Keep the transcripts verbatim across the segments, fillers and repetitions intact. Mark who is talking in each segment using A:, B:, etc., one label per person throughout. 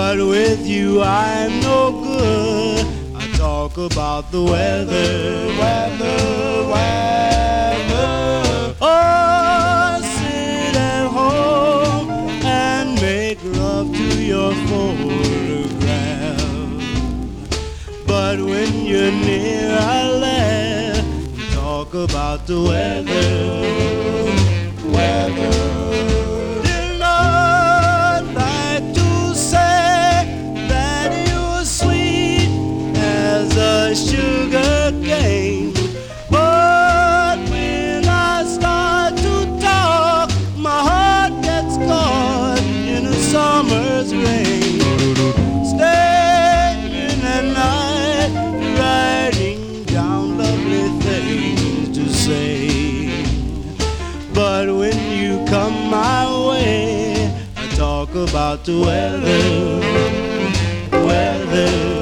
A: but with you I'm no good. I talk about the weather, weather, weather. Oh, sit at home and make love to your photograph. But when you're near I laugh and talk about the weather, weather. Did not like to say that you're sweet as a sugar cane, but when I start to talk, my heart gets caught in a summer's rain. Staying at night, writing down lovely things to say. But when you come my way, I talk about the weather, weather.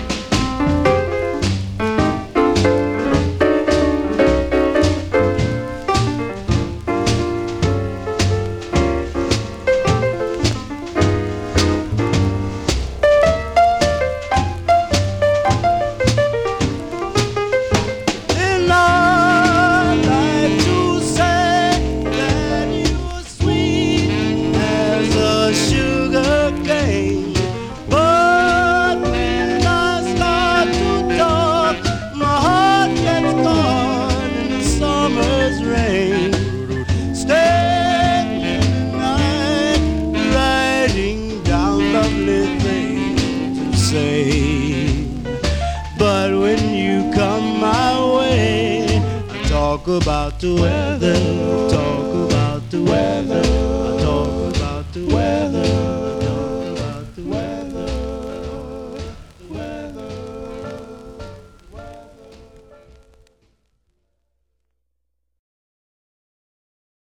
A: But when you come my way, I talk about the weather, talk about the weather.